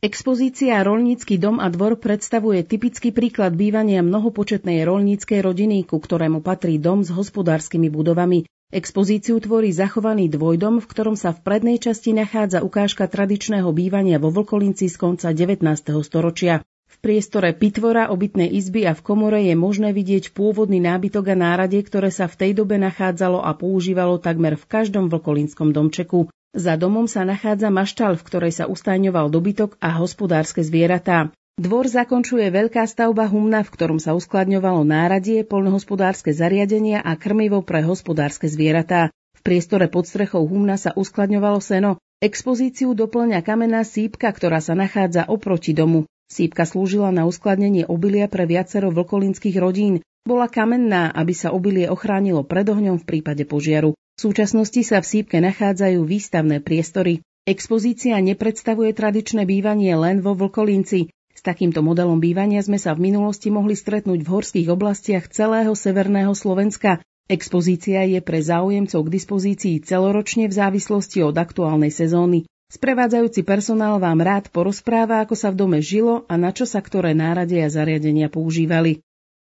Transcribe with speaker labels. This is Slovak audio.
Speaker 1: Expozícia Roľnícky dom a dvor predstavuje typický príklad bývania mnohopočetnej roľníckej rodiny, ku ktorému patrí dom s hospodárskymi budovami. Expozíciu tvorí zachovaný dvojdom, v ktorom sa v prednej časti nachádza ukážka tradičného bývania vo Vlkolínci z konca 19. storočia. V priestore pitvora, obytnej izby a v komore je možné vidieť pôvodný nábytok a náradie, ktoré sa v tej dobe nachádzalo a používalo takmer v každom vlkolínskom domčeku. Za domom sa nachádza maštaľ, v ktorej sa ustajňoval dobytok a hospodárske zvieratá. Dvor zakončuje veľká stavba humna, v ktorom sa uskladňovalo náradie, poľnohospodárske zariadenia a krmivo pre hospodárske zvieratá. V priestore pod strechou humna sa uskladňovalo seno. Expozíciu doplňa kamenná sípka, ktorá sa nachádza oproti domu. Sípka slúžila na uskladnenie obilia pre viacero vlkolínskych rodín. Bola kamenná, aby sa obilie ochránilo pred ohňom v prípade požiaru. V súčasnosti sa v sípke nachádzajú výstavné priestory. Expozícia nepredstavuje tradičné bývanie len vo Vlkolínci. S takýmto modelom bývania sme sa v minulosti mohli stretnúť v horských oblastiach celého severného Slovenska. Expozícia je pre záujemcov k dispozícii celoročne v závislosti od aktuálnej sezóny. Sprevádzajúci personál vám rád porozpráva, ako sa v dome žilo a na čo sa ktoré náradie a zariadenia používali.